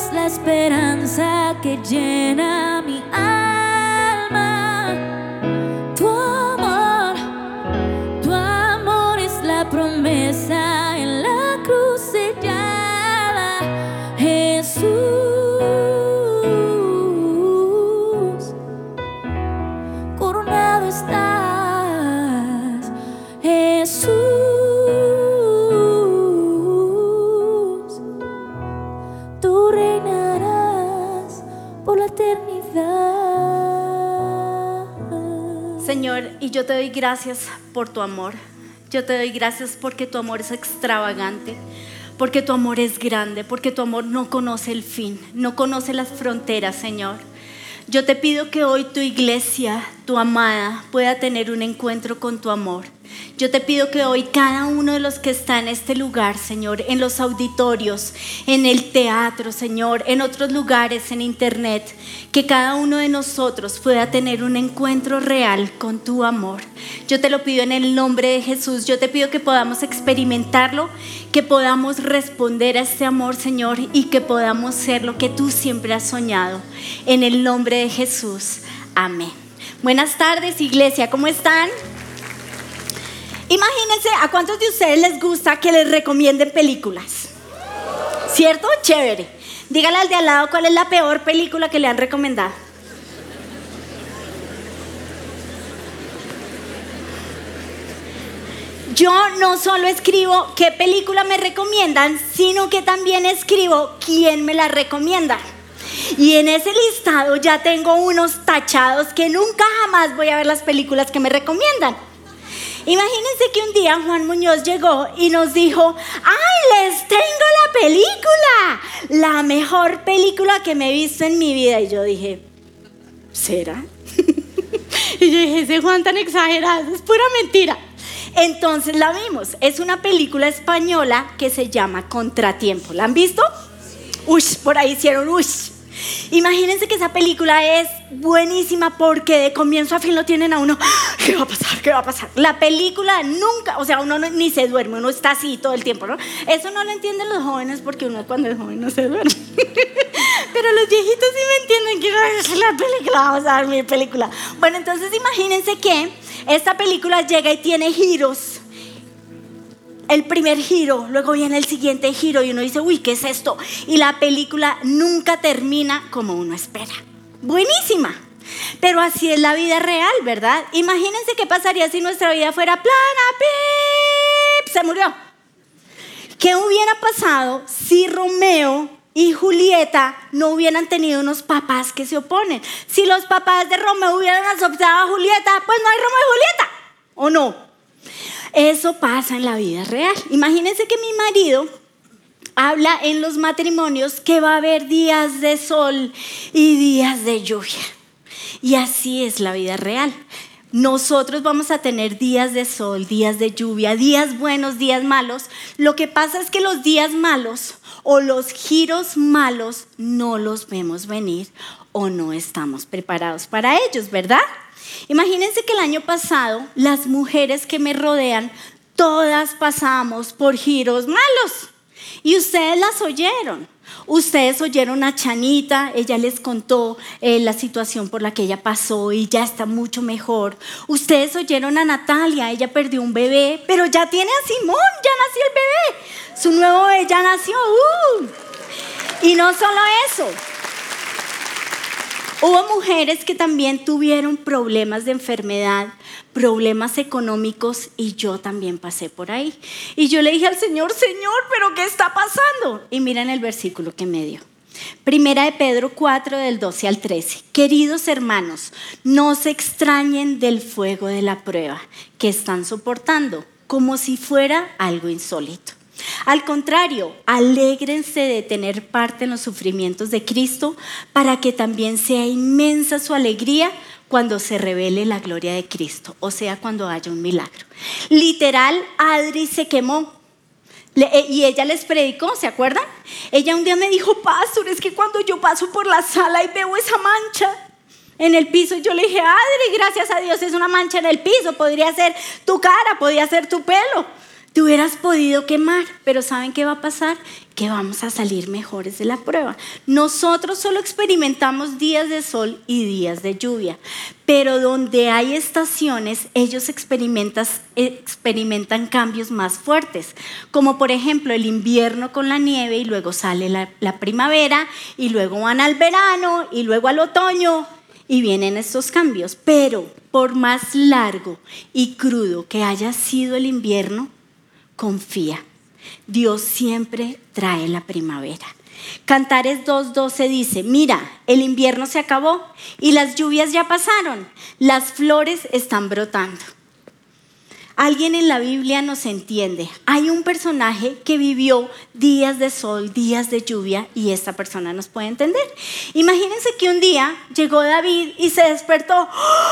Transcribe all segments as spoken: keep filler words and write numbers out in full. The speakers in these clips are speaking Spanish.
es la esperanza que llena mi alma. Tu amor, tu amor es la promesa en la cruz sellada. Jesús, coronado estás. Jesús, tú reinarás por la eternidad. Señor, y yo te doy gracias por tu amor. Yo te doy gracias porque tu amor es extravagante, porque tu amor es grande, porque tu amor no conoce el fin, no conoce las fronteras, Señor. Yo te pido que hoy tu iglesia, tu amada, pueda tener un encuentro con tu amor. Yo te pido que hoy cada uno de los que está en este lugar, Señor, en los auditorios, en el teatro, Señor, en otros lugares, en internet, que cada uno de nosotros pueda tener un encuentro real con tu amor. Yo te lo pido en el nombre de Jesús. Yo te pido que podamos experimentarlo, que podamos responder a este amor, Señor, y que podamos ser lo que tú siempre has soñado. En el nombre de Jesús. Amén. Buenas tardes, iglesia, ¿cómo están? Imagínense, ¿a cuántos de ustedes les gusta que les recomienden películas? ¿Cierto? Chévere. Dígale al de al lado cuál es la peor película que le han recomendado. Yo no solo escribo qué película me recomiendan, sino que también escribo quién me la recomienda. Y en ese listado ya tengo unos tachados que nunca jamás voy a ver las películas que me recomiendan. Imagínense que un día Juan Muñoz llegó y nos dijo: ¡ay, les tengo la película! La mejor película que me he visto en mi vida. Y yo dije: ¿será? Y yo dije: ese Juan tan exagerado, es pura mentira. Entonces la vimos. Es una película española que se llama Contratiempo. ¿La han visto? Uy, por ahí hicieron uy. Imagínense que esa película es buenísima porque de comienzo a fin lo tienen a uno. ¿Qué va a pasar? ¿Qué va a pasar? La película nunca, o sea, uno no, ni se duerme, uno está así todo el tiempo, ¿no? Eso no lo entienden los jóvenes porque uno cuando es joven no se duerme. Pero los viejitos sí me entienden que no es la película, vamos a ver mi película. Bueno, entonces imagínense que esta película llega y tiene giros. El primer giro, luego viene el siguiente giro y uno dice: uy, ¿qué es esto? Y la película nunca termina como uno espera. Buenísima. Pero así es la vida real, ¿verdad? Imagínense qué pasaría si nuestra vida fuera plana. ¡Pip! Se murió. ¿Qué hubiera pasado si Romeo y Julieta no hubieran tenido unos papás que se oponen? Si los papás de Romeo hubieran adoptado a Julieta, pues no hay Romeo y Julieta, ¿o no? Eso pasa en la vida real. Imagínense que mi marido habla en los matrimonios que va a haber días de sol y días de lluvia. Y así es la vida real. Nosotros vamos a tener días de sol, días de lluvia, días buenos, días malos. Lo que pasa es que los días malos o los giros malos no los vemos venir o no estamos preparados para ellos, ¿verdad? Imagínense que el año pasado las mujeres que me rodean todas pasamos por giros malos y ustedes las oyeron. Ustedes oyeron a Chanita, ella les contó eh, la situación por la que ella pasó y ya está mucho mejor. Ustedes oyeron a Natalia, ella perdió un bebé, pero ya tiene a Simón, ya nació el bebé. Su nuevo bebé ya nació. Uh. Y no solo eso. Hubo mujeres que también tuvieron problemas de enfermedad, problemas económicos y yo también pasé por ahí. Y yo le dije al Señor: Señor, ¿pero qué está pasando? Y miren el versículo que me dio. Primera de Pedro cuatro, del doce al trece. Queridos hermanos, no se extrañen del fuego de la prueba que están soportando, como si fuera algo insólito. Al contrario, alégrense de tener parte en los sufrimientos de Cristo para que también sea inmensa su alegría cuando se revele la gloria de Cristo, o sea, cuando haya un milagro. Literal, Adri se quemó y ella les predicó, ¿se acuerdan? Ella un día me dijo: pastor, es que cuando yo paso por la sala y veo esa mancha en el piso, yo le dije: Adri, gracias a Dios es una mancha en el piso, podría ser tu cara, podría ser tu pelo. te hubieras podido quemar, pero ¿saben qué va a pasar? Que vamos a salir mejores de la prueba. Nosotros solo experimentamos días de sol y días de lluvia, pero donde hay estaciones, ellos experimentan, experimentan cambios más fuertes, como por ejemplo el invierno con la nieve y luego sale la, la primavera y luego van al verano y luego al otoño y vienen estos cambios. Pero por más largo y crudo que haya sido el invierno, confía. Dios siempre trae la primavera. Cantares dos doce dice, mira, el invierno se acabó y las lluvias ya pasaron, las flores están brotando. Alguien en la Biblia nos entiende. Hay un personaje que vivió días de sol, días de lluvia, y esta persona nos puede entender. Imagínense que un día llegó David y se despertó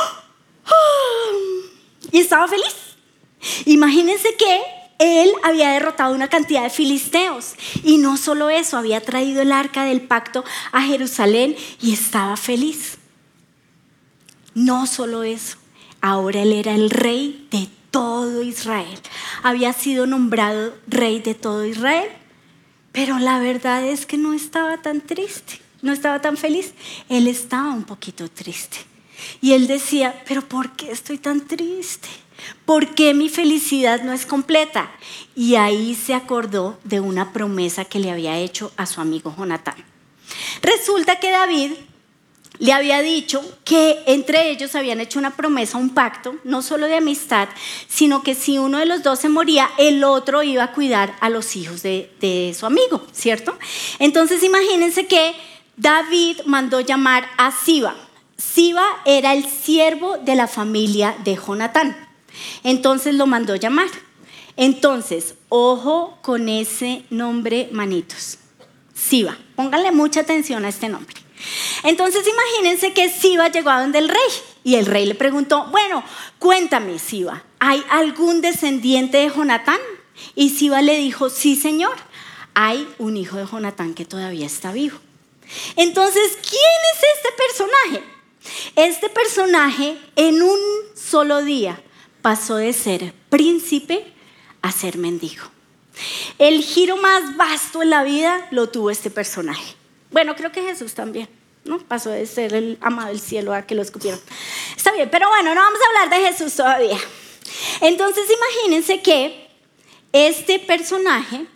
y estaba feliz. Imagínense que él había derrotado una cantidad de filisteos y no solo eso, había traído el arca del pacto a Jerusalén y estaba feliz. No solo eso, ahora él era el rey de todo Israel. Había sido nombrado rey de todo Israel, pero la verdad es que no estaba tan triste, no estaba tan feliz. Él estaba un poquito triste y él decía, pero ¿por qué estoy tan triste? ¿Por qué mi felicidad no es completa? Y ahí se acordó de una promesa que le había hecho a su amigo Jonatán. Resulta que David le había dicho que entre ellos habían hecho una promesa, un pacto, no solo de amistad, sino que si uno de los dos se moría, el otro iba a cuidar a los hijos de, de su amigo, ¿cierto? Entonces imagínense que David mandó llamar a Siba. Siba era el siervo de la familia de Jonatán. Entonces lo mandó llamar. Entonces, ojo con ese nombre, manitos. Siba, pónganle mucha atención a este nombre. Entonces imagínense que Siba llegó a donde el rey y el rey le preguntó, bueno, cuéntame, Siba, ¿hay algún descendiente de Jonatán? Y Siba le dijo, sí, señor, hay un hijo de Jonatán que todavía está vivo. Entonces, ¿quién es este personaje? Este personaje en un solo día pasó de ser príncipe a ser mendigo. El giro más vasto en la vida lo tuvo este personaje. Bueno, creo que Jesús también, ¿no? Pasó de ser el amado del cielo a que lo escupieron. Está bien, pero bueno, no vamos a hablar de Jesús todavía. Entonces imagínense que este personaje,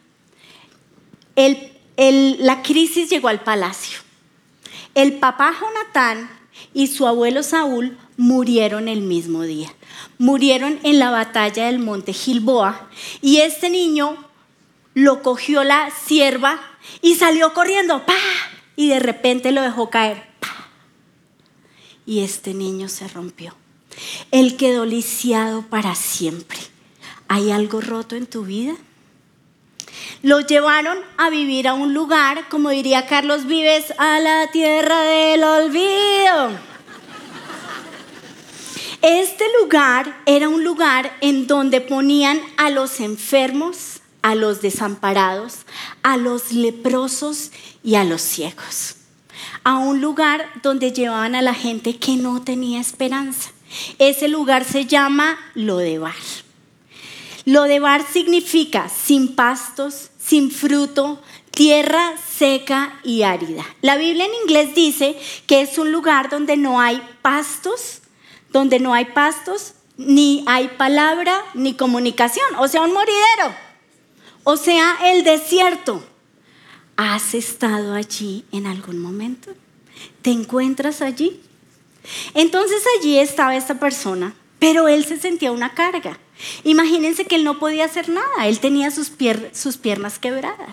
el, el, la crisis llegó al palacio. El papá Jonatán y su abuelo Saúl murieron el mismo día. Murieron en la batalla del monte Gilboa y este niño lo cogió la sierva y salió corriendo, ¡pah! Y de repente lo dejó caer, ¡pah! Y este niño se rompió. Él quedó lisiado para siempre. ¿Hay algo roto en tu vida? Lo llevaron a vivir a un lugar, como diría Carlos Vives, a la tierra del olvido. Este lugar era un lugar en donde ponían a los enfermos, a los desamparados, a los leprosos y a los ciegos. A un lugar donde llevaban a la gente que no tenía esperanza. Ese lugar se llama Lodebar. Lodebar significa sin pastos, sin fruto, tierra seca y árida. La Biblia en inglés dice que es un lugar donde no hay pastos, donde no hay pastos, ni hay palabra, ni comunicación, o sea, un moridero, o sea, el desierto. ¿Has estado allí en algún momento? ¿Te encuentras allí? Entonces allí estaba esta persona, pero él se sentía una carga. Imagínense que él no podía hacer nada, él tenía sus, pier- sus piernas quebradas.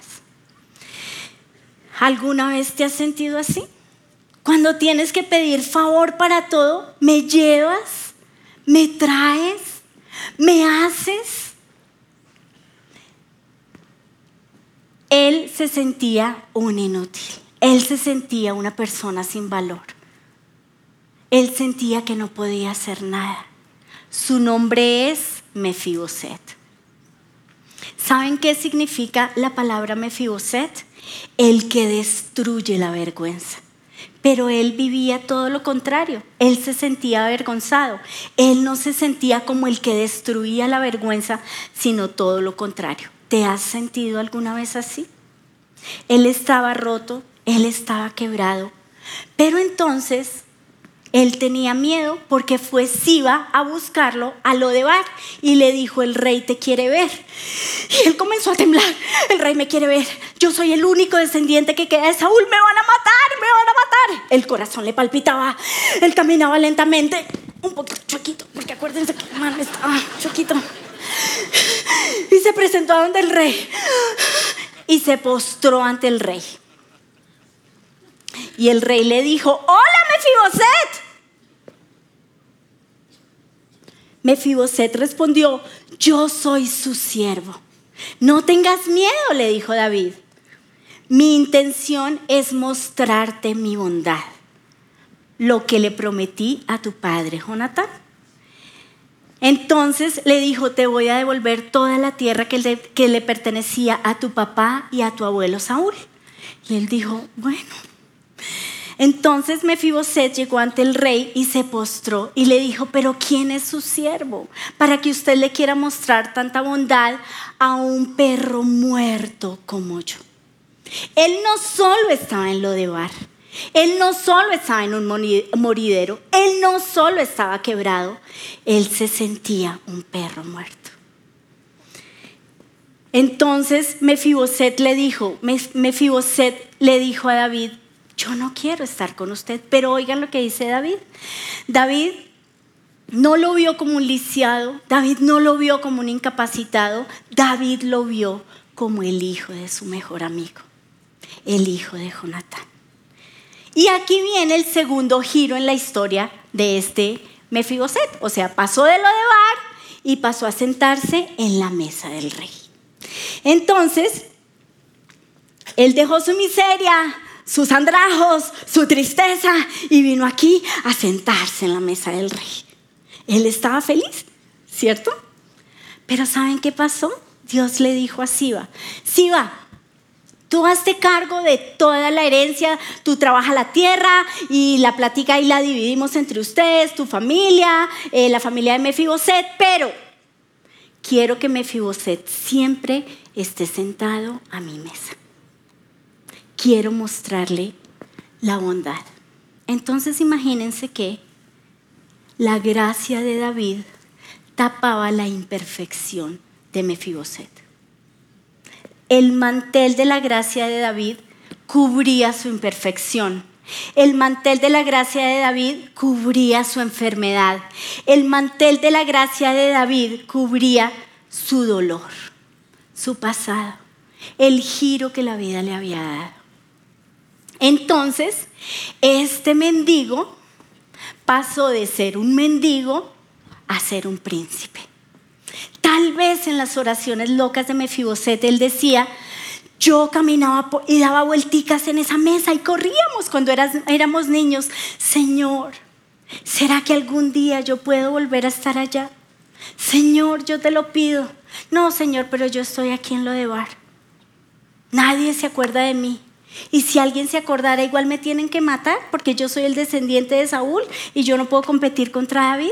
¿Alguna vez te has sentido así? Cuando tienes que pedir favor para todo, me llevas, me traes, me haces. Él se sentía un inútil, él se sentía una persona sin valor. Él sentía que no podía hacer nada. Su nombre es Mefiboset. ¿Saben qué significa la palabra Mefiboset? El que destruye la vergüenza. Pero él vivía todo lo contrario. Él se sentía avergonzado. Él no se sentía como el que destruía la vergüenza, sino todo lo contrario. ¿Te has sentido alguna vez así? Él estaba roto, él estaba quebrado. Pero entonces él tenía miedo porque fue Siba a buscarlo a Lodebar y le dijo: el rey te quiere ver. Y él comenzó a temblar: el rey me quiere ver, yo soy el único descendiente que queda de Saúl, me van a matar, me van a matar. El corazón le palpitaba, él caminaba lentamente, un poquito choquito, porque acuérdense que el man estaba choquito. Y se presentó a donde el rey y se postró ante el rey. Y el rey le dijo: hola, Mefiboset. Mefiboset respondió: yo soy su siervo. No tengas miedo, le dijo David. Mi intención es mostrarte mi bondad, lo que le prometí a tu padre Jonatán. Entonces le dijo: te voy a devolver toda la tierra que le, que le pertenecía a tu papá y a tu abuelo Saúl. Y él dijo: bueno. Entonces Mefiboset llegó ante el rey y se postró y le dijo: pero ¿quién es su siervo para que usted le quiera mostrar tanta bondad a un perro muerto como yo? Él no solo estaba en Lodebar, él no solo estaba en un moridero, él no solo estaba quebrado, él se sentía un perro muerto. Entonces Mefiboset le dijo, Mefiboset le dijo a David: yo no quiero estar con usted. Pero oigan lo que dice David. David no lo vio como un lisiado, David no lo vio como un incapacitado, David lo vio como el hijo de su mejor amigo, el hijo de Jonatán. Y aquí viene el segundo giro en la historia de este Mefiboset. O sea, pasó de Lodebar y pasó a sentarse en la mesa del rey. Entonces, él dejó su miseria, sus andrajos, su tristeza, y vino aquí a sentarse en la mesa del rey. Él estaba feliz, ¿cierto? Pero ¿saben qué pasó? Dios le dijo a Siba: Siba, tú hazte cargo de toda la herencia, tú trabajas la tierra y la plática y la dividimos entre ustedes, tu familia, eh, la familia de Mefiboset, pero quiero que Mefiboset siempre esté sentado a mi mesa. Quiero mostrarle la bondad. Entonces imagínense que la gracia de David tapaba la imperfección de Mefiboset. El mantel de la gracia de David cubría su imperfección. El mantel de la gracia de David cubría su enfermedad. El mantel de la gracia de David cubría su dolor, su pasado, el giro que la vida le había dado. Entonces, este mendigo pasó de ser un mendigo a ser un príncipe. Tal vez en las oraciones locas de Mefiboset él decía: yo caminaba y daba vuelticas en esa mesa y corríamos cuando eras, éramos niños. Señor, ¿será que algún día yo puedo volver a estar allá? Señor, yo te lo pido. No, Señor, pero yo estoy aquí en Lodebar. Nadie se acuerda de mí. Y si alguien se acordara, igual me tienen que matar porque yo soy el descendiente de Saúl y yo no puedo competir contra David.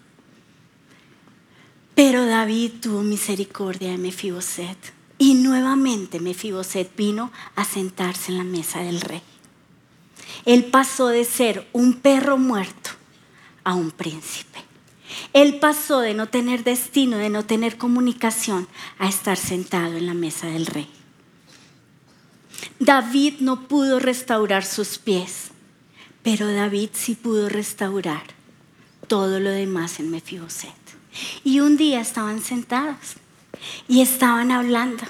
Pero David tuvo misericordia de Mefiboset y nuevamente Mefiboset vino a sentarse en la mesa del rey. Él pasó de ser un perro muerto a un príncipe. Él pasó de no tener destino, de no tener comunicación, a estar sentado en la mesa del rey. David no pudo restaurar sus pies, pero David sí pudo restaurar todo lo demás en Mefiboset. Y un día estaban sentados y estaban hablando.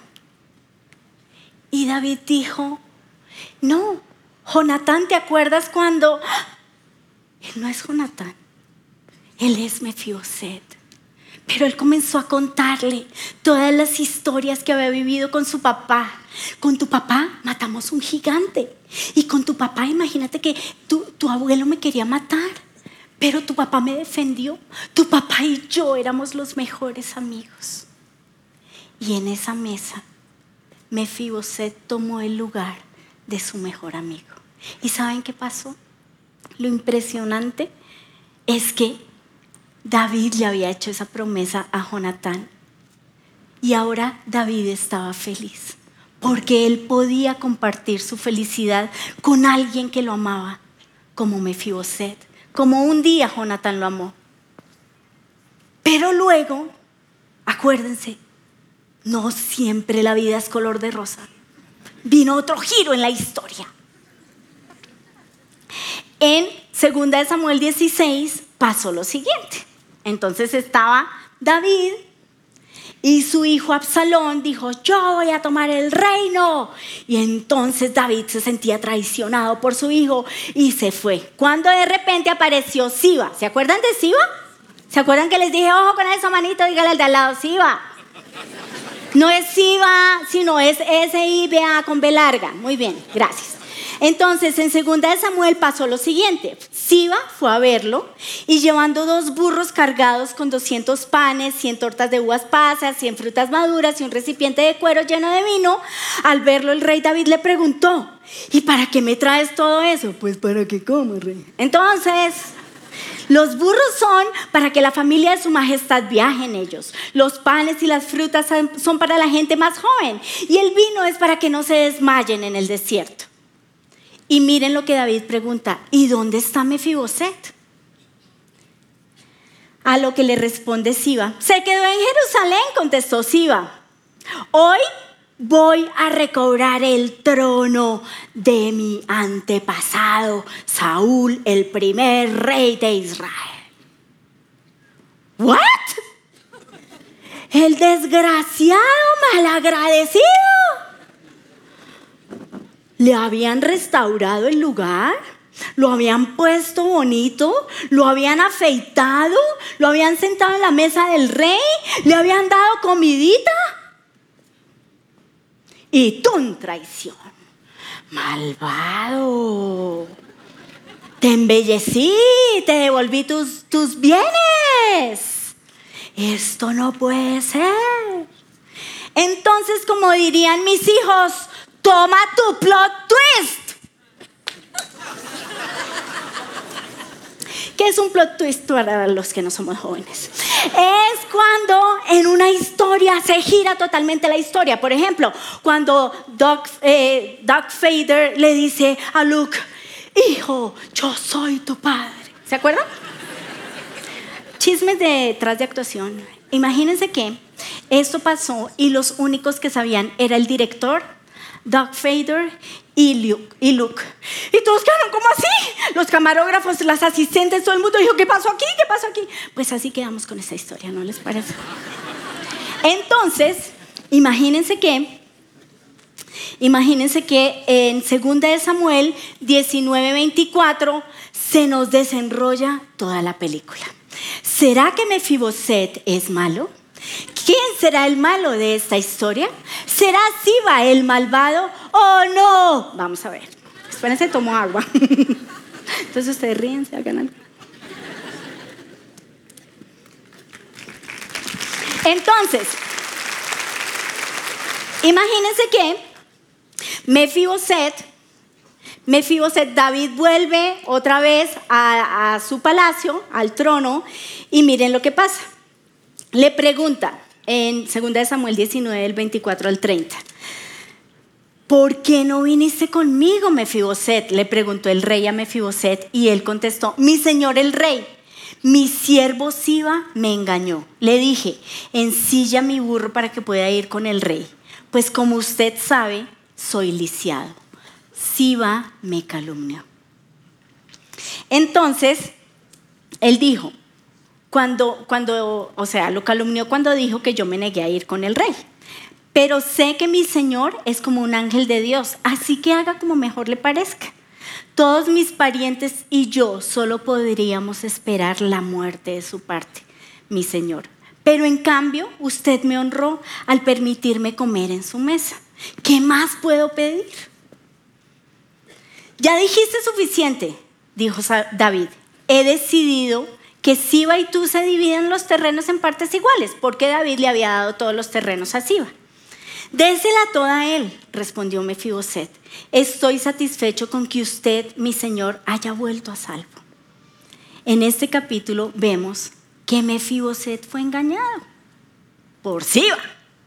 Y David dijo: no, Jonatán, ¿te acuerdas cuando? Él no es Jonatán, él es Mefiboset. Pero él comenzó a contarle todas las historias que había vivido con su papá. Con tu papá matamos un gigante. Y con tu papá, imagínate que tu, tu abuelo me quería matar, pero tu papá me defendió. Tu papá y yo éramos los mejores amigos. Y en esa mesa, Mefiboset tomó el lugar de su mejor amigo. ¿Y saben qué pasó? lo impresionante es que David le había hecho esa promesa a Jonatán y ahora David estaba feliz porque él podía compartir su felicidad con alguien que lo amaba, como Mefiboset, como un día Jonatán lo amó. Pero luego, acuérdense, no siempre la vida es color de rosa. Vino otro giro en la historia. En segunda de Samuel dieciséis pasó lo siguiente. Entonces estaba David y su hijo Absalón dijo: yo voy a tomar el reino. Y entonces David se sentía traicionado por su hijo y se fue. Cuando de repente apareció Siba. ¿Se acuerdan de Siba? ¿Se acuerdan que les dije, ojo con eso, manito, dígale al de al lado, Siba? No es Siba, sino es S I B A con B larga. Muy bien, gracias. Entonces, en segunda de Samuel pasó lo siguiente. Siba fue a verlo y llevando dos burros cargados con doscientos panes, cien tortas de uvas pasas, cien frutas maduras y un recipiente de cuero lleno de vino. Al verlo, el rey David le preguntó: ¿y para qué me traes todo eso? Pues para que coma, rey. Entonces, los burros son para que la familia de su majestad viaje en ellos. Los panes y las frutas son para la gente más joven. Y el vino es para que no se desmayen en el desierto. Y miren lo que David pregunta: ¿y dónde está Mefiboset? A lo que le responde Siba: se quedó en Jerusalén, contestó Siba. Hoy voy a recobrar el trono de mi antepasado Saúl, el primer rey de Israel. ¿What? El desgraciado malagradecido. Le habían restaurado el lugar, lo habían puesto bonito, lo habían afeitado, lo habían sentado en la mesa del rey, le habían dado comidita. Y tú, traición, malvado, te embellecí, te devolví tus, tus bienes. Esto no puede ser. Entonces, como dirían mis hijos, toma tu plot twist. ¿Qué es un plot twist para los que no somos jóvenes? Es cuando en una historia se gira totalmente la historia. Por ejemplo, cuando Doc, eh, Doc Vader le dice a Luke: hijo, yo soy tu padre. ¿Se acuerdan? Chismes detrás de actuación. Imagínense que esto pasó y los únicos que sabían era el director, Doc Vader y Luke, y Luke. Y todos quedaron como así. Los camarógrafos, las asistentes, todo el mundo dijo: ¿qué pasó aquí? ¿Qué pasó aquí? Pues así quedamos con esa historia, ¿no les parece? Entonces, imagínense que Imagínense que en segunda de Samuel diecinueve veinticuatro se nos desenrolla toda la película. ¿Será que Mefiboset es malo? ¿Quién será el malo de esta historia? ¿Será Siba el malvado o no? Vamos a ver. Espérense, tomo agua. Entonces ustedes ríense, hagan algo. Entonces, imagínense que Mefiboset, Mefiboset, David vuelve otra vez a, a su palacio, al trono, y miren lo que pasa. Le pregunta en segunda de Samuel diecinueve, del veinticuatro al treinta. ¿Por qué no viniste conmigo, Mefiboset? Le preguntó el rey a Mefiboset y él contestó: mi señor el rey, mi siervo Siba me engañó. Le dije: ensilla mi burro para que pueda ir con el rey, pues como usted sabe, soy lisiado. Siba me calumnió. Entonces, él dijo, cuando, cuando, o sea, lo calumnió cuando dijo que yo me negué a ir con el rey. Pero sé que mi señor es como un ángel de Dios, así que haga como mejor le parezca. Todos mis parientes y yo solo podríamos esperar la muerte de su parte, mi señor. Pero en cambio, usted me honró al permitirme comer en su mesa. ¿Qué más puedo pedir? Ya dijiste suficiente, dijo David. He decidido que Siba y tú se dividen los terrenos en partes iguales, porque David le había dado todos los terrenos a Siba. Désela toda a él, respondió Mefiboset. Estoy satisfecho con que usted, mi señor, haya vuelto a salvo. En este capítulo vemos que Mefiboset fue engañado por Siba.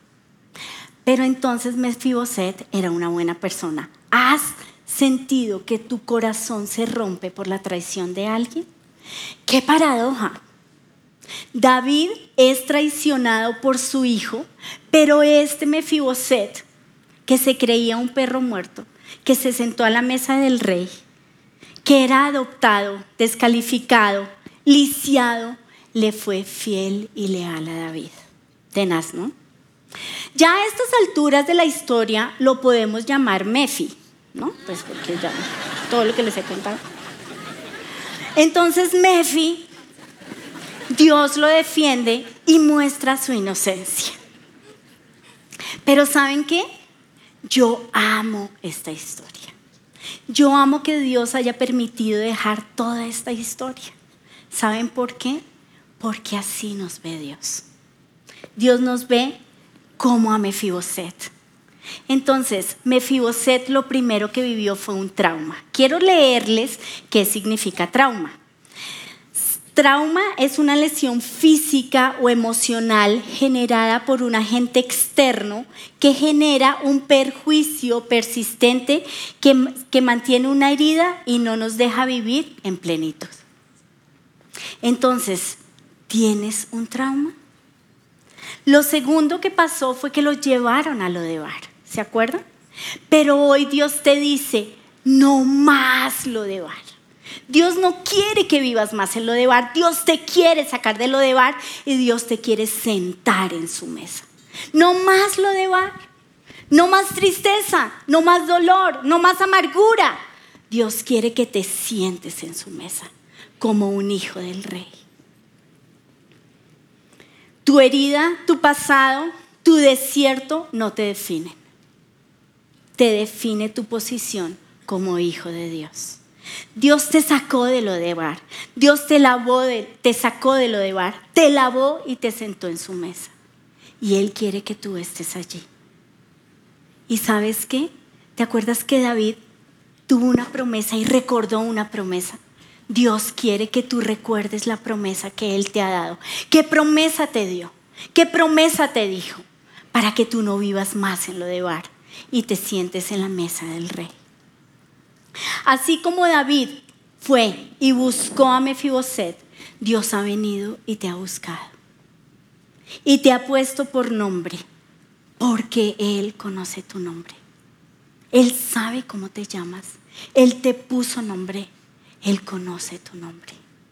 Pero entonces Mefiboset era una buena persona. ¿Has sentido que tu corazón se rompe por la traición de alguien? ¡Qué paradoja! David es traicionado por su hijo, pero este Mefiboset, que se creía un perro muerto, que se sentó a la mesa del rey, que era adoptado, descalificado, lisiado, le fue fiel y leal a David. Tenaz, ¿no? Ya a estas alturas de la historia lo podemos llamar Mefi, ¿no? Pues porque ya todo lo que les he contado. Entonces Mefi, Dios lo defiende y muestra su inocencia. Pero ¿saben qué? Yo amo esta historia. Yo amo que Dios haya permitido dejar toda esta historia. ¿Saben por qué? Porque así nos ve Dios. Dios nos ve como a Mefiboset. Entonces, Mefiboset lo primero que vivió fue un trauma. Quiero leerles qué significa trauma. Trauma es una lesión física o emocional generada por un agente externo que genera un perjuicio persistente que, que mantiene una herida y no nos deja vivir en plenitud. Entonces, ¿tienes un trauma? Lo segundo que pasó fue que lo llevaron a Lodebar, ¿se acuerdan? Pero hoy Dios te dice, no más Lodebar. Dios no quiere que vivas más en Lodebar. Dios te quiere sacar de Lodebar y Dios te quiere sentar en su mesa. No más Lodebar, no más tristeza, no más dolor, no más amargura. Dios quiere que te sientes en su mesa como un hijo del rey. Tu herida, tu pasado, tu desierto no te definen. Te define tu posición como hijo de Dios. Dios te sacó de Lodebar. Dios te lavó, de, te sacó de Lodebar, te lavó y te sentó en su mesa. Y Él quiere que tú estés allí. ¿Y sabes qué? ¿Te acuerdas que David tuvo una promesa y recordó una promesa? Dios quiere que tú recuerdes la promesa que Él te ha dado. ¿Qué promesa te dio? ¿Qué promesa te dijo? Para que tú no vivas más en Lodebar y te sientes en la mesa del rey. Así como David fue y buscó a Mefiboset, Dios ha venido y te ha buscado. Y te ha puesto por nombre, porque Él conoce tu nombre. Él sabe cómo te llamas. Él te puso nombre. Él conoce tu nombre.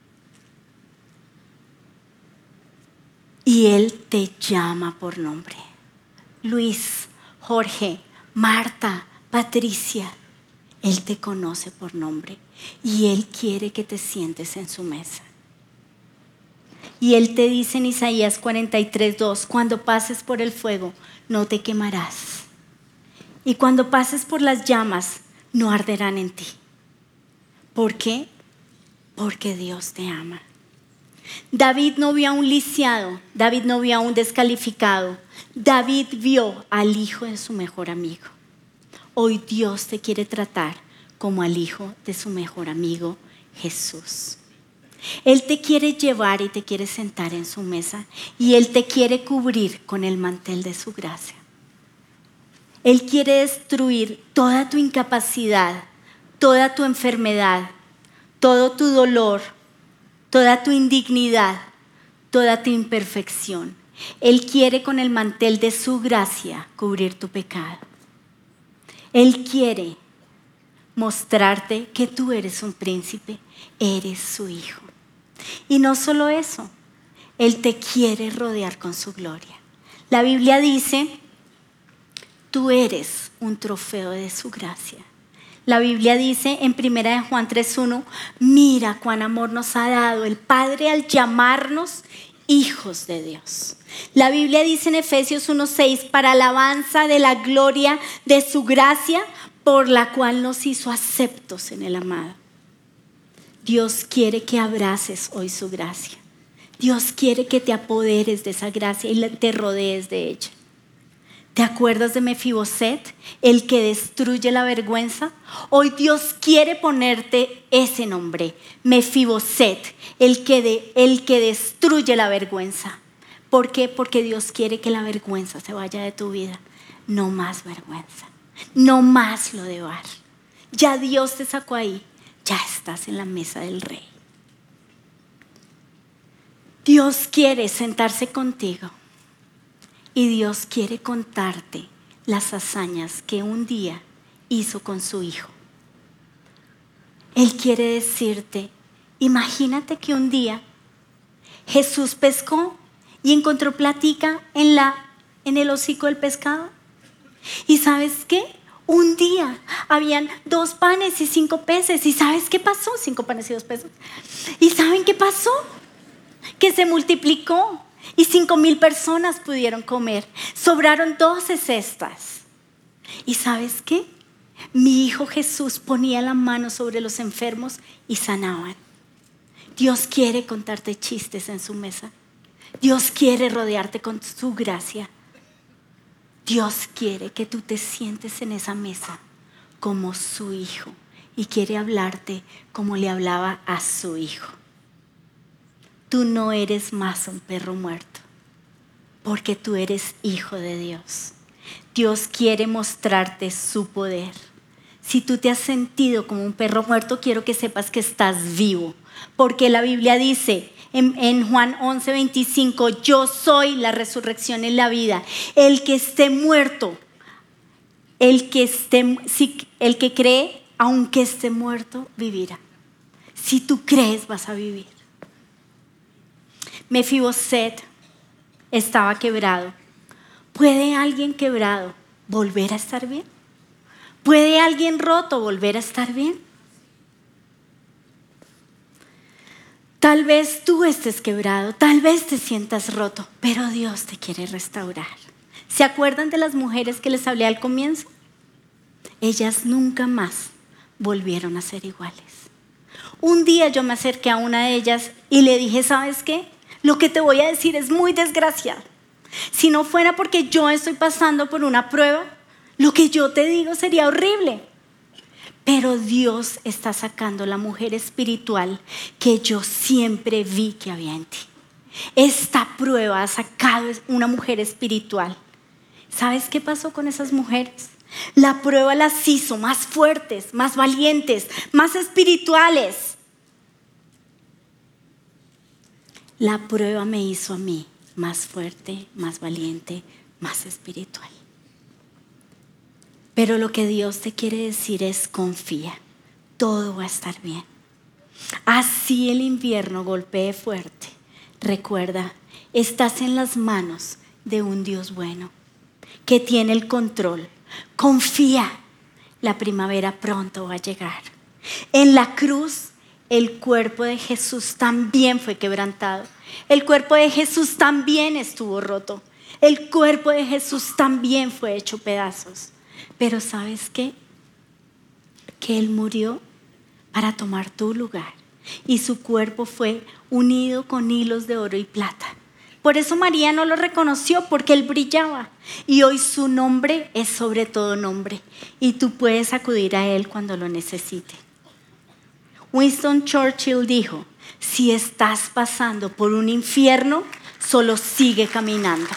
Y Él te llama por nombre. Luis, Jorge, Marta, Patricia. Él te conoce por nombre y Él quiere que te sientes en su mesa. Y Él te dice en Isaías cuarenta y tres, dos, cuando pases por el fuego no te quemarás. Y cuando pases por las llamas no arderán en ti. ¿Por qué? Porque Dios te ama. David no vio a un lisiado, David no vio a un descalificado. David vio al hijo de su mejor amigo. Hoy Dios te quiere tratar como al hijo de su mejor amigo, Jesús. Él te quiere llevar y te quiere sentar en su mesa y Él te quiere cubrir con el mantel de su gracia. Él quiere destruir toda tu incapacidad, toda tu enfermedad, todo tu dolor, toda tu indignidad, toda tu imperfección. Él quiere con el mantel de su gracia cubrir tu pecado. Él quiere mostrarte que tú eres un príncipe, eres su hijo. Y no solo eso, Él te quiere rodear con su gloria. La Biblia dice, tú eres un trofeo de su gracia. La Biblia dice en primera de Juan tres uno, mira cuán amor nos ha dado el Padre al llamarnos hijos de Dios. La Biblia dice en Efesios uno seis, para alabanza de la gloria de su gracia, por la cual nos hizo aceptos en el amado. Dios quiere que abraces hoy su gracia. Dios quiere que te apoderes de esa gracia y te rodees de ella. ¿Te acuerdas de Mefiboset, el que destruye la vergüenza? Hoy Dios quiere ponerte ese nombre, Mefiboset, el que, de, el que destruye la vergüenza. ¿Por qué? Porque Dios quiere que la vergüenza se vaya de tu vida. No más vergüenza, no más lo de Bar. Ya Dios te sacó ahí, ya estás en la mesa del rey. Dios quiere sentarse contigo. Y Dios quiere contarte las hazañas que un día hizo con su hijo. Él quiere decirte, imagínate que un día Jesús pescó y encontró platica en, la, en el hocico del pescado. ¿Y sabes qué? Un día habían dos panes y cinco peces. ¿Y sabes qué pasó? Cinco panes y dos peces. ¿Y saben qué pasó? Que se multiplicó. Y cinco mil personas pudieron comer. Sobraron doce cestas. ¿Y sabes qué? Mi hijo Jesús ponía la mano sobre los enfermos y sanaban. Dios quiere contarte chistes en su mesa. Dios quiere rodearte con su gracia. Dios quiere que tú te sientes en esa mesa como su hijo y quiere hablarte como le hablaba a su hijo. Tú no eres más un perro muerto, porque tú eres hijo de Dios. Dios quiere mostrarte su poder. Si tú te has sentido como un perro muerto, quiero que sepas que estás vivo, porque la Biblia dice en, en Juan once veinticinco, yo soy la resurrección y la vida. El que esté muerto, el que, esté, si, el que cree, aunque esté muerto, vivirá. Si tú crees, vas a vivir. Mefiboset estaba quebrado. ¿Puede alguien quebrado volver a estar bien? ¿Puede alguien roto volver a estar bien? Tal vez tú estés quebrado, tal vez te sientas roto, pero Dios te quiere restaurar. ¿Se acuerdan de las mujeres que les hablé al comienzo? Ellas nunca más volvieron a ser iguales. Un día yo me acerqué a una de ellas y le dije, ¿sabes qué? Lo que te voy a decir es muy desgraciado. Si no fuera porque yo estoy pasando por una prueba, lo que yo te digo sería horrible. Pero Dios está sacando la mujer espiritual que yo siempre vi que había en ti. Esta prueba ha sacado una mujer espiritual. ¿Sabes qué pasó con esas mujeres? La prueba las hizo más fuertes, más valientes, más espirituales. La prueba me hizo a mí más fuerte, más valiente, más espiritual. Pero lo que Dios te quiere decir es confía, todo va a estar bien. Así el invierno golpee fuerte. Recuerda, estás en las manos de un Dios bueno que tiene el control. Confía, la primavera pronto va a llegar. En la cruz, el cuerpo de Jesús también fue quebrantado. El cuerpo de Jesús también estuvo roto. El cuerpo de Jesús también fue hecho pedazos. Pero ¿sabes qué? Que Él murió para tomar tu lugar. Y su cuerpo fue unido con hilos de oro y plata. Por eso María no lo reconoció, porque Él brillaba. Y hoy su nombre es sobre todo nombre. Y tú puedes acudir a Él cuando lo necesites. Winston Churchill dijo, si estás pasando por un infierno, solo sigue caminando.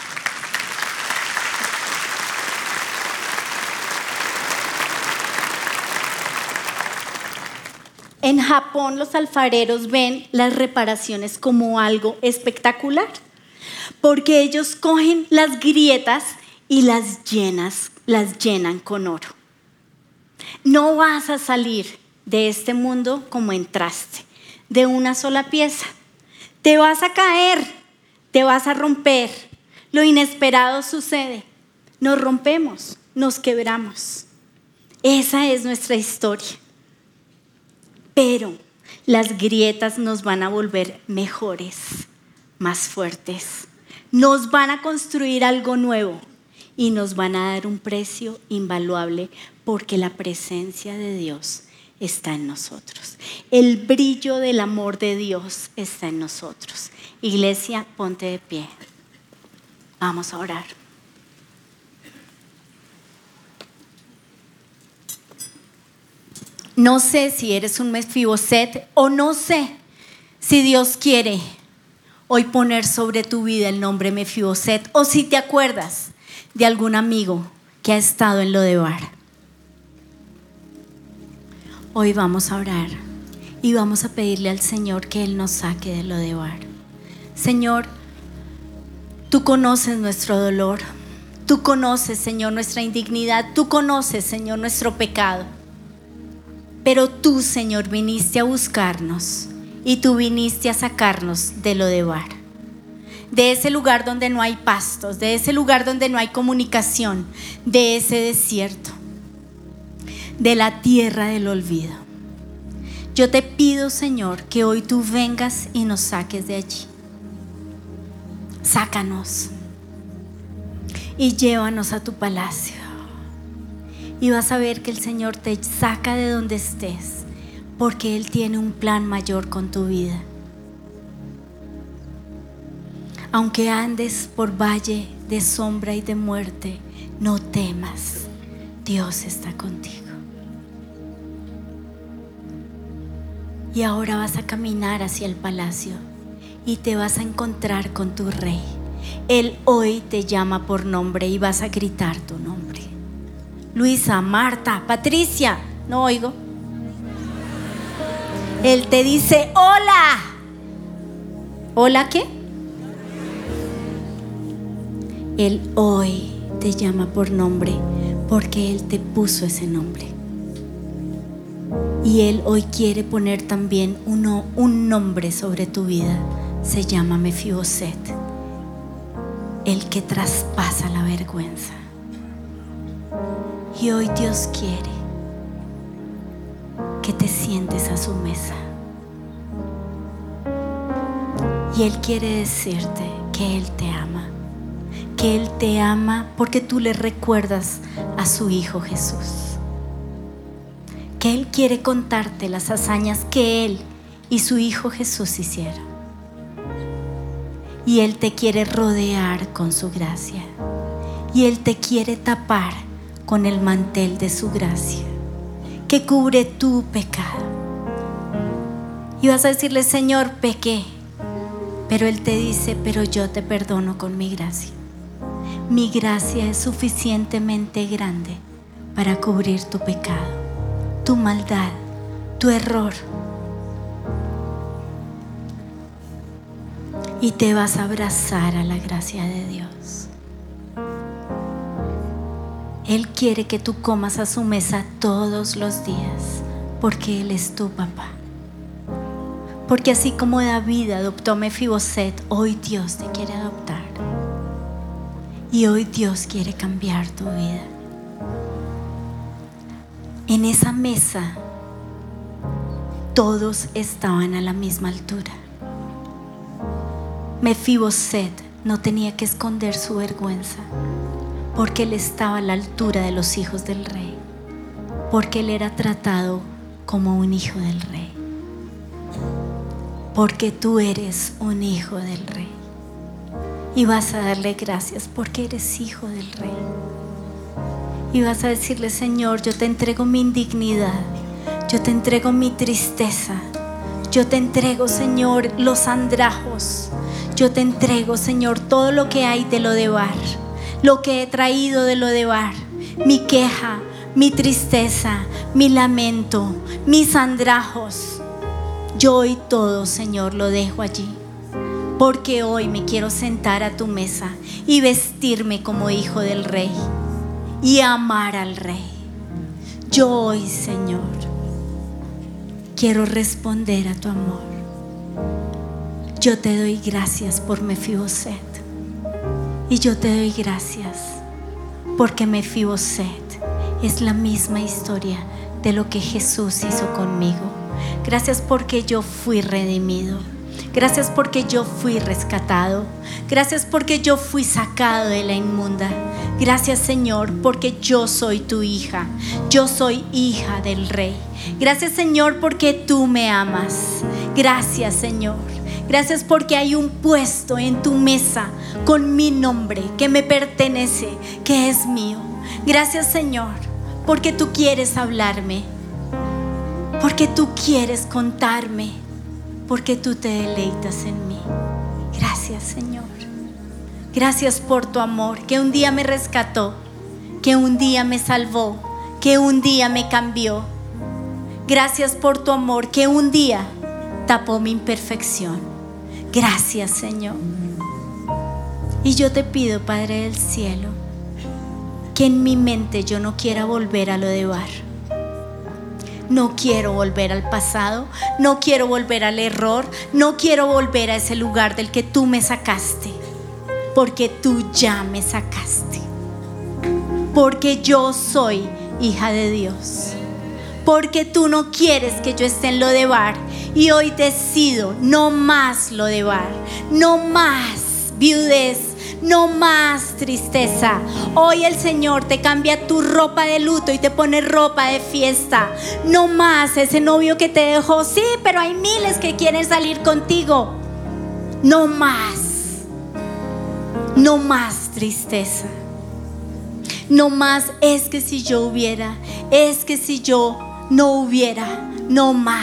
En Japón los alfareros ven las reparaciones como algo espectacular, porque ellos cogen las grietas y las llenas, las llenan con oro. No vas a salir de este mundo como entraste, de una sola pieza. Te vas a caer, te vas a romper. Lo inesperado sucede. Nos rompemos, nos quebramos. Esa es nuestra historia. Pero las grietas nos van a volver mejores, más fuertes. Nos van a construir algo nuevo y nos van a dar un precio invaluable porque la presencia de Dios está en nosotros. El brillo del amor de Dios está en nosotros. Iglesia, ponte de pie. Vamos a orar. No sé si eres un Mefiboset o no sé si Dios quiere hoy poner sobre tu vida el nombre Mefiboset, o si te acuerdas de algún amigo que ha estado en Lodebar. Hoy vamos a orar y vamos a pedirle al Señor que Él nos saque de Lodebar. Señor, tú conoces nuestro dolor, tú conoces, Señor, nuestra indignidad, tú conoces, Señor, nuestro pecado. Pero tú, Señor, viniste a buscarnos y tú viniste a sacarnos de Lodebar, de ese lugar donde no hay pastos, de ese lugar donde no hay comunicación, de ese desierto, de la tierra del olvido. Yo te pido, Señor, que hoy tú vengas y nos saques de allí. Sácanos y llévanos a tu palacio. Y vas a ver que el Señor te saca de donde estés, porque Él tiene un plan mayor con tu vida. Aunque andes por valle de sombra y de muerte, no temas, Dios está contigo. Y ahora vas a caminar hacia el palacio y te vas a encontrar con tu rey. Él hoy te llama por nombre y vas a gritar tu nombre. Luisa, Marta, Patricia, no oigo. Él te dice: hola. ¿Hola qué? Él hoy te llama por nombre porque Él te puso ese nombre. Y Él hoy quiere poner también uno, un nombre sobre tu vida. Se llama Mefiboset, el que traspasa la vergüenza. Y hoy Dios quiere que te sientes a su mesa. Y Él quiere decirte que Él te ama. Que Él te ama porque tú le recuerdas a su Hijo Jesús. Que Él quiere contarte las hazañas que Él y su Hijo Jesús hicieron. Y Él te quiere rodear con su gracia. Y Él te quiere tapar con el mantel de su gracia, que cubre tu pecado. Y vas a decirle: Señor, pequé. Pero Él te dice: pero yo te perdono con mi gracia. Mi gracia es suficientemente grande para cubrir tu pecado, tu maldad, tu error. Y te vas a abrazar a la gracia de Dios. Él quiere que tú comas a su mesa todos los días, porque Él es tu papá. Porque así como David adoptó a Mefiboset, hoy Dios te quiere adoptar. Y hoy Dios quiere cambiar tu vida. En esa mesa todos estaban a la misma altura. Mefiboset no tenía que esconder su vergüenza, porque él estaba a la altura de los hijos del rey, porque él era tratado como un hijo del rey, porque tú eres un hijo del rey y vas a darle gracias porque eres hijo del rey. Y vas a decirle: Señor, yo te entrego mi indignidad, yo te entrego mi tristeza, yo te entrego, Señor, los andrajos, yo te entrego, Señor, todo lo que hay de Lodebar, lo que he traído de Lodebar, mi queja, mi tristeza, mi lamento, mis andrajos. Yo hoy todo, Señor, lo dejo allí, porque hoy me quiero sentar a tu mesa y vestirme como hijo del rey y amar al rey. Yo hoy, Señor, quiero responder a tu amor. Yo te doy gracias por Mefiboset. Y yo te doy gracias porque Mefiboset es la misma historia de lo que Jesús hizo conmigo. Gracias porque yo fui redimido. Gracias porque yo fui rescatado. Gracias porque yo fui sacado de la inmunda. Gracias, Señor, porque yo soy tu hija. Yo soy hija del Rey. Gracias, Señor, porque tú me amas. Gracias, Señor. Gracias porque hay un puesto en tu mesa con mi nombre que me pertenece, que es mío. Gracias, Señor, porque tú quieres hablarme. porque tú quieres contarme, porque tú te deleitas en mí. Gracias, Señor. Gracias por tu amor, que un día me rescató, que un día me salvó, que un día me cambió. Gracias por tu amor, que un día tapó mi imperfección. Gracias, Señor. Y yo te pido, Padre del cielo, que en mi mente yo no quiera volver a lo de Bar. No quiero volver al pasado, no quiero volver al error, no quiero volver a ese lugar del que tú me sacaste, porque tú ya me sacaste, porque yo soy hija de Dios, porque tú no quieres que yo esté en lo de Bar, y hoy decido no más lo de Bar, no más viudez, no más tristeza. Hoy el Señor te cambia tu ropa de luto y te pone ropa de fiesta. No más ese novio que te dejó, sí, pero hay miles que quieren salir contigo. No más, no más tristeza, no más es que si yo hubiera, es que si yo no hubiera, no más.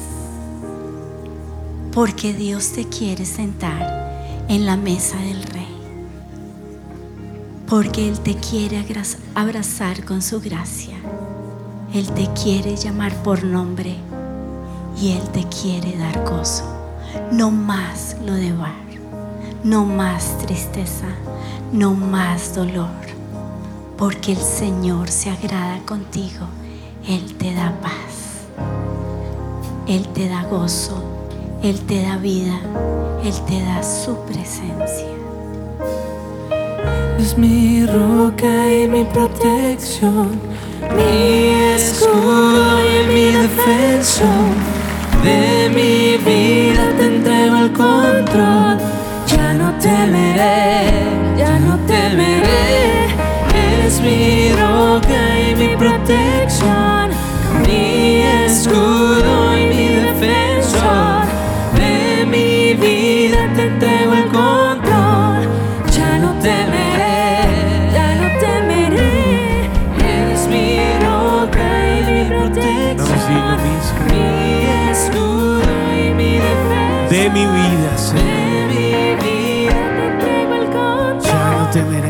Porque Dios te quiere sentar en la mesa del Rey, porque Él te quiere abrazar con su gracia. Él te quiere llamar por nombre y Él te quiere dar gozo. No más lo de Bar, no más tristeza, no más dolor, porque el Señor se agrada contigo. Él te da paz, Él te da gozo, Él te da vida, Él te da su presencia. Es mi roca y mi protección, mi escudo y mi defensor. De mi vida te entrego el control. Ya no temeré, ya no temeré. Es mi roca y mi protección, mi escudo y mi defensor. De mi vida te entrego el control. Ya no temeré, ya no temeré. Eres mi roca y mi protección, mi escudo y mi defensor. De mi vida, Señor, de mi vida te entrego el control. ya no temeré.